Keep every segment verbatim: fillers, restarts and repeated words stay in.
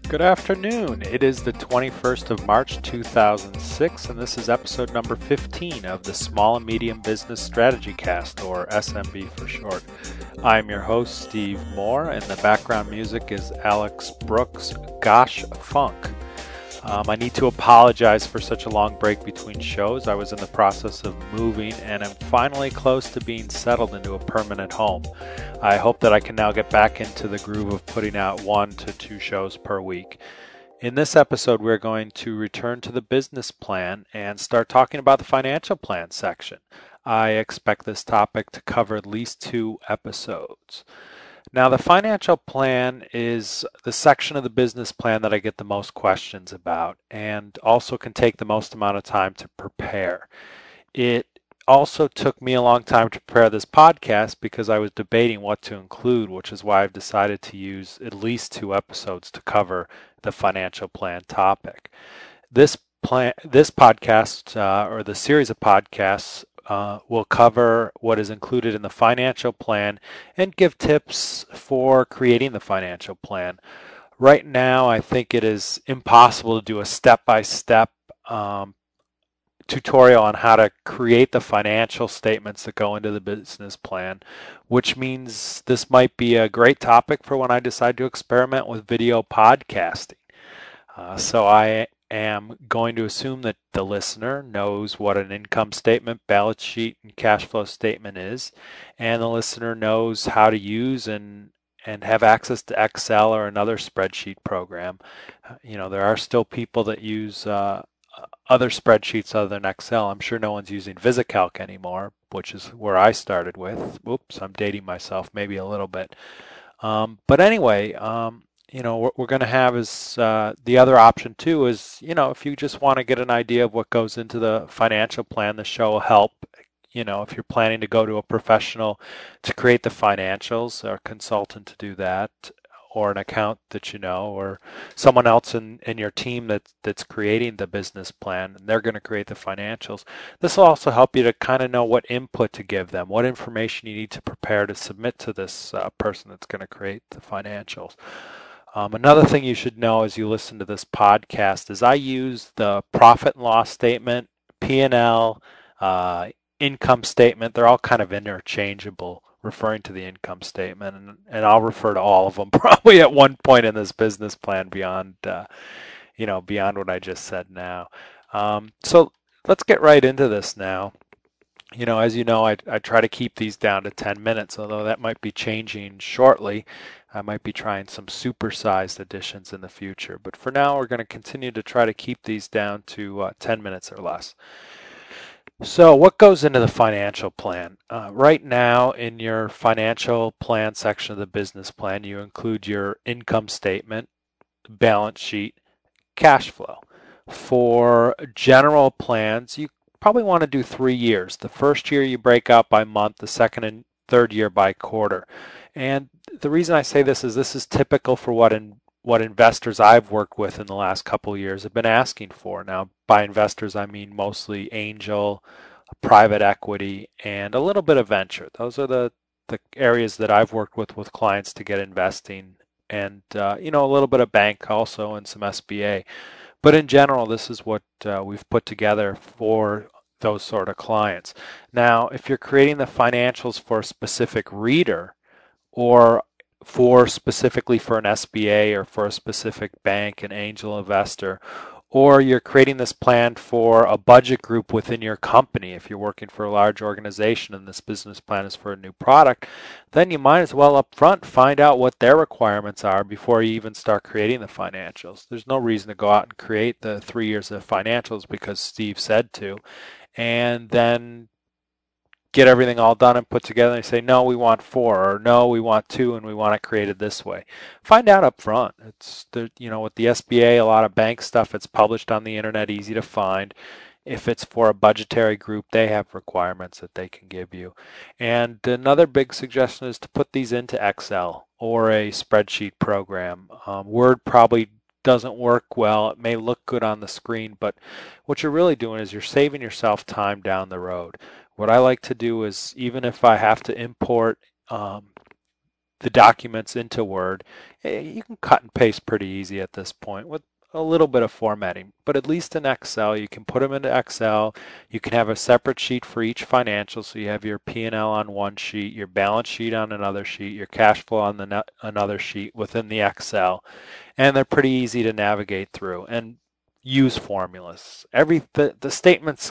Good afternoon. It is the twenty-first of March two thousand six, and this is episode number fifteen of the Small and Medium Business Strategy Cast, or S M B for short. I'm your host, Steve Moore, and the background music is Alex Brooks' Gosh Funk. Um, I need to apologize for such a long break between shows. I was in the process of moving and am finally close to being settled into a permanent home. I hope that I can now get back into the groove of putting out one to two shows per week. In this episode, we're going to return to the business plan and start talking about the financial plan section. I expect this topic to cover at least two episodes. Now, the financial plan is the section of the business plan that I get the most questions about and also can take the most amount of time to prepare. It also took me a long time to prepare this podcast because I was debating what to include, which is why I've decided to use at least two episodes to cover the financial plan topic. This plan, this podcast, uh, or the series of podcasts, Uh, will cover what is included in the financial plan and give tips for creating the financial plan. Right now, I think it is impossible to do a step-by-step um, tutorial on how to create the financial statements that go into the business plan, which means this might be a great topic for when I decide to experiment with video podcasting. Uh, so I am going to assume that the listener knows what an income statement, balance sheet, and cash flow statement is, and the listener knows how to use and and have access to Excel or another spreadsheet program. Uh, you know, there are still people that use uh, other spreadsheets other than Excel. I'm sure no one's using VisiCalc anymore, which is where I started with. Oops, I'm dating myself maybe a little bit. Um, but anyway, um, you know, what we're going to have is uh, the other option too is, you know, if you just want to get an idea of what goes into the financial plan, the show will help. You know, if you're planning to go to a professional to create the financials or a consultant to do that, or an account that you know, or someone else in, in your team that, that's creating the business plan, and they're going to create the financials. This will also help you to kind of know what input to give them, what information you need to prepare to submit to this uh, person that's going to create the financials. Um, another thing you should know as you listen to this podcast is I use the profit and loss statement, P and L, uh, income statement. They're all kind of interchangeable, referring to the income statement, and, and I'll refer to all of them probably at one point in this business plan beyond, uh, you know, beyond what I just said now. Um, so let's get right into this now. You know, as you know, I, I try to keep these down to ten minutes, although that might be changing shortly. I might be trying some supersized editions in the future. But for now, we're going to continue to try to keep these down to uh, ten minutes or less. So what goes into the financial plan? Uh, right now, in your financial plan section of the business plan, you include your income statement, balance sheet, cash flow. For general plans, you probably want to do three years. The first year you break out by month, the second and third year by quarter. And the reason I say this is this is typical for what in what investors I've worked with in the last couple of years have been asking for. Now, by investors, I mean mostly angel, private equity, and a little bit of venture. Those are the, the areas that I've worked with with clients to get investing, and uh, you know, a little bit of bank also and some S B A. But in general, this is what uh, we've put together for those sort of clients. Now, if you're creating the financials for a specific reader or for specifically for an S B A or for a specific bank, an angel investor, or you're creating this plan for a budget group within your company, if you're working for a large organization and this business plan is for a new product, then you might as well up front find out what their requirements are before you even start creating the financials. There's no reason to go out and create the three years of financials because Steve said to, and then get everything all done and put together and say, no, we want four, or no, we want two, and we want it created this way. Find out up front. It's the, you know, with the S B A, a lot of bank stuff, it's published on the internet, easy to find. If it's for a budgetary group, they have requirements that they can give you. And another big suggestion is to put these into Excel or a spreadsheet program. Um, Word probably doesn't work well. It may look good on the screen, but what you're really doing is you're saving yourself time down the road. What I like to do is, even if I have to import um, the documents into Word, you can cut and paste pretty easy at this point with a little bit of formatting. But at least in Excel, you can put them into Excel. You can have a separate sheet for each financial, so you have your P and L on one sheet, your balance sheet on another sheet, your cash flow on the another sheet within the Excel, and they're pretty easy to navigate through and use formulas. Every the, the statements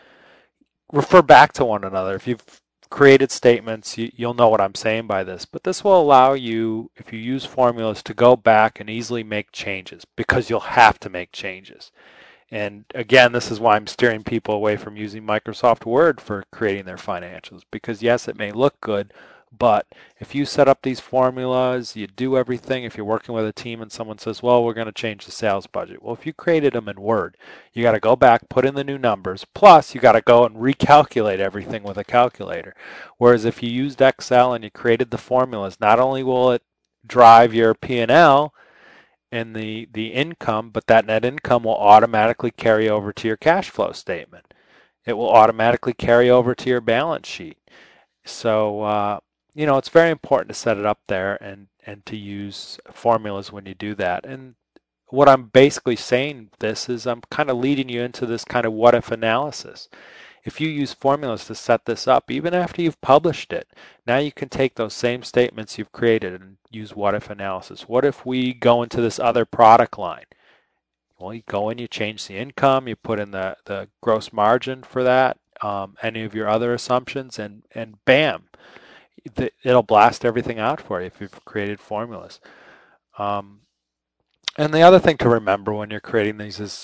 refer back to one another. If you've created statements, you, you'll know what I'm saying by this. But this will allow you, if you use formulas, to go back and easily make changes, because you'll have to make changes. And again, this is why I'm steering people away from using Microsoft Word for creating their financials, because yes, it may look good, but if you set up these formulas, you do everything. If you're working with a team and someone says, well, we're going to change the sales budget. Well, if you created them in Word, you got to go back, put in the new numbers, plus you got to go and recalculate everything with a calculator. Whereas if you used Excel and you created the formulas, not only will it drive your P and L and the, the income, but that net income will automatically carry over to your cash flow statement. It will automatically carry over to your balance sheet. So, uh, you know, it's very important to set it up there and, and to use formulas when you do that. And what I'm basically saying this is I'm kind of leading you into this kind of what if analysis. If you use formulas to set this up, even after you've published it, now you can take those same statements you've created and use what if analysis. What if we go into this other product line? Well, you go in, you change the income, you put in the, the gross margin for that, um, any of your other assumptions, and, and bam, it'll blast everything out for you if you've created formulas. Um, and the other thing to remember when you're creating these is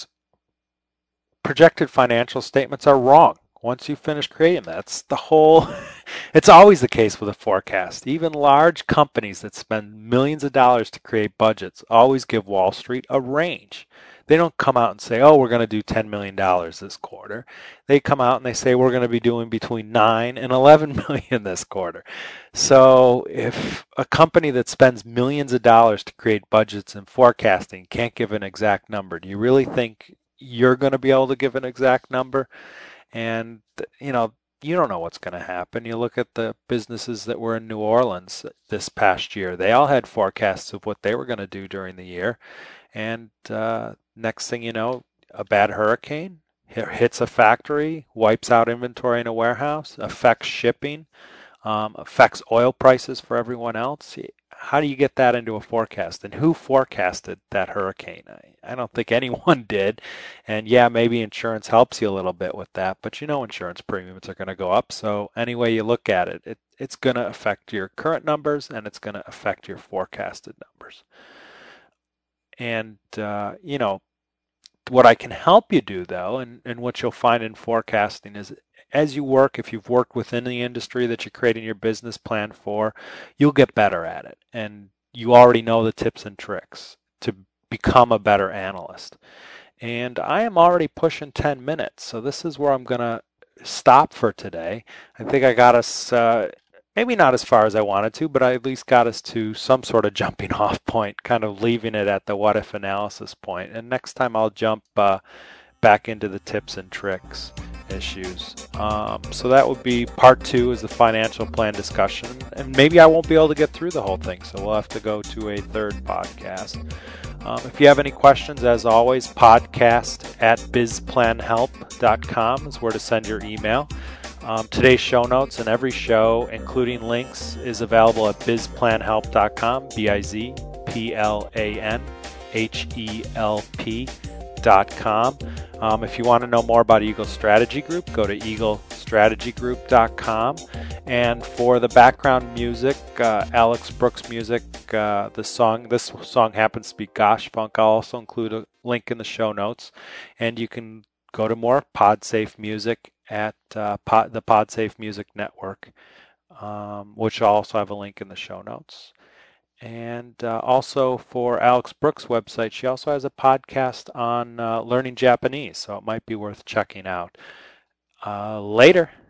projected financial statements are wrong once you finish creating that. That's the whole, it's always the case with a forecast. Even large companies that spend millions of dollars to create budgets always give Wall Street a range. They don't come out and say, oh, we're going to do ten million dollars this quarter. They come out and they say, we're going to be doing between nine and eleven million this quarter. So if a company that spends millions of dollars to create budgets and forecasting can't give an exact number, do you really think you're going to be able to give an exact number? And, you know, you don't know what's going to happen. You look at the businesses that were in New Orleans this past year. They all had forecasts of what they were going to do during the year. And uh, next thing you know, a bad hurricane hits a factory, wipes out inventory in a warehouse, affects shipping, um, affects oil prices for everyone else. How do you get that into a forecast? And who forecasted that hurricane? I, I don't think anyone did. And yeah, maybe insurance helps you a little bit with that, but you know insurance premiums are going to go up. So any way you look at it, it it's going to affect your current numbers and it's going to affect your forecasted numbers. And, uh, you know, what I can help you do, though, and, and what you'll find in forecasting is as you work, if you've worked within the industry that you're creating your business plan for, you'll get better at it. And you already know the tips and tricks to become a better analyst. And I am already pushing ten minutes, so this is where I'm going to stop for today. I think I got us... Uh, Maybe not as far as I wanted to, but I at least got us to some sort of jumping off point, kind of leaving it at the what if analysis point. And next time I'll jump uh, back into the tips and tricks issues. Um, so that would be part two, is the financial plan discussion. And maybe I won't be able to get through the whole thing, so we'll have to go to a third podcast. Um, if you have any questions, as always, podcast at biz plan help dot com is where to send your email. Um, today's show notes and every show, including links, is available at biz plan help dot com, B I Z P L A N H E L P dot com. Um, if you want to know more about Eagle Strategy Group, go to eagle strategy group dot com. And for the background music, uh, Alex Brooks music, uh, the song, this song happens to be Gosh Funk. I'll also include a link in the show notes. And you can go to more PodSafe Music at uh, Pod, the PodSafe Music Network, um, which I'll also have a link in the show notes. And uh, also for Alex Brooks' website, she also has a podcast on uh, learning Japanese, so it might be worth checking out. Uh, later.